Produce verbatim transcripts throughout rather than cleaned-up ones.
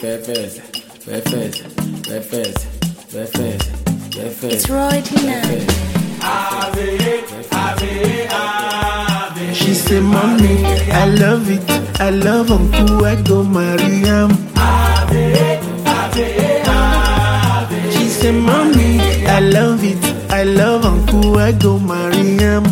Breakfast, breakfast, breakfast, breakfast, breakfast. It's Roy Tina. She say, mommy, I love it. I love Uncle, I go marry him. She say, mommy, I love it. I love Uncle, I go marry him.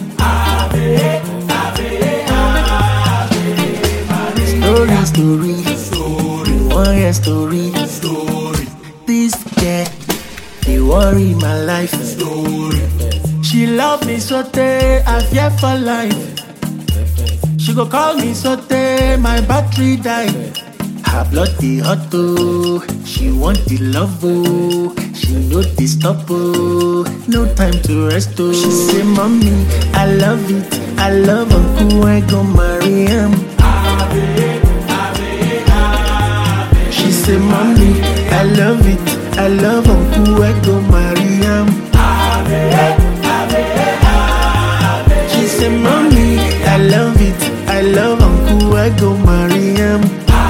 Story, story, story, one year story, story. This girl, they worry my life. Story. She love me so tey, I fear for life. She go call me so tey, my battery die. Her blood dey hot oh, she want the love oh. She no dey stop oh, no time to rest oh. She say, mommy, I love it, I love Uncle, I go marry him. She say, mommy, I love it, I love Uncle, I go marry him. She say, mommy, I love it, I love Uncle, I go marry him.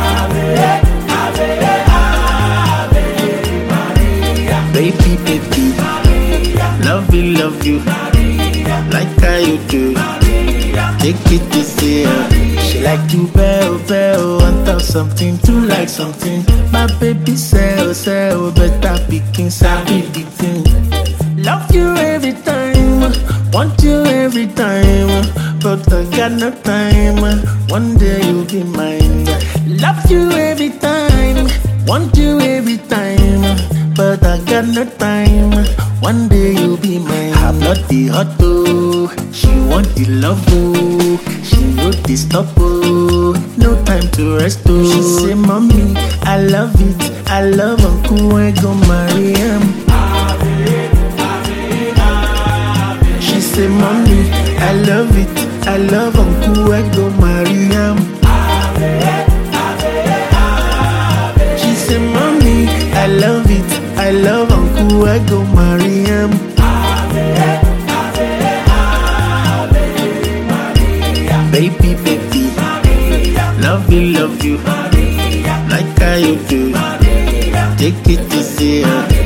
Baby, baby, love you, love you, like how you do. Take it easy, she like you, bell, bell, want to something, to like something. My baby say, oh, say, oh, better picking, sabi the thing. Love you every time, want you every time, but I got no time. One day you'll be mine. Love you every time, want you every time, but I got no time. One day you'll be mine. I'm not the hot oh, she want the love oh. She no dey stop oh, no time to rest oh. She say, mommy, I love it, I love Uncle, I go marry him. She say, mommy, I love it, I love Uncle, I go marry him. She say, mommy, I love it, I love Uncle, I go marry him. Baby, baby, love you, love you, like how you do. Take it easy.